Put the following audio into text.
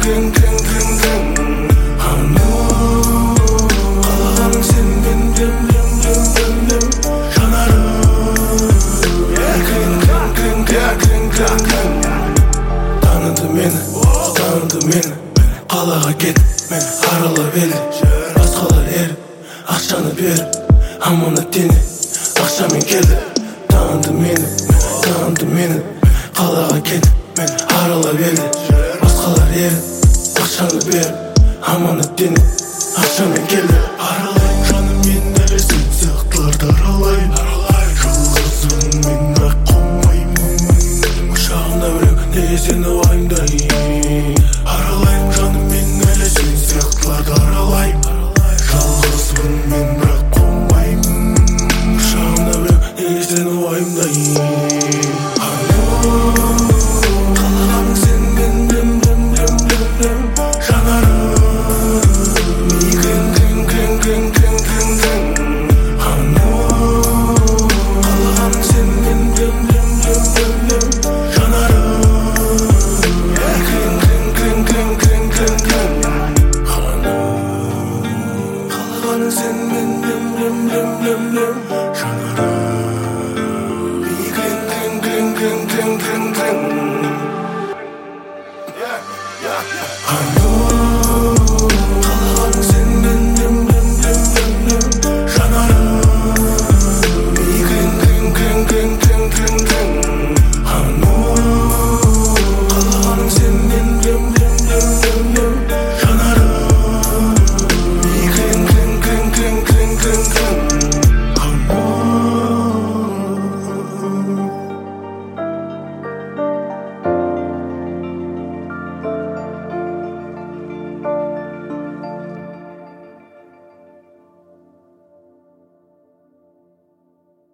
қалағаның сен мен таныды мені қалаға кетіп мен аралап елді басқалар еріп ақшаны беріп аманаттене ақшамен келді таныды мені қалаға кетіп мен аралап елді басқалар еріп ақшаны беріп аманаттене ақшамен келді аралайын жаным мен әлі сен сияқтыларды аралайын жалғызбын мен бірақ қонбаймын құшағымда біреу неге сені уайымдайын аралайын жаным мен әлі сен сияқтыларды аралайын жалғызбын мен бірақ қонбаймын құшағымда біреу неге сені уайымдайын қалағаның сен мен жанарым қалағаның сен мен қалағаның сен мен жанарым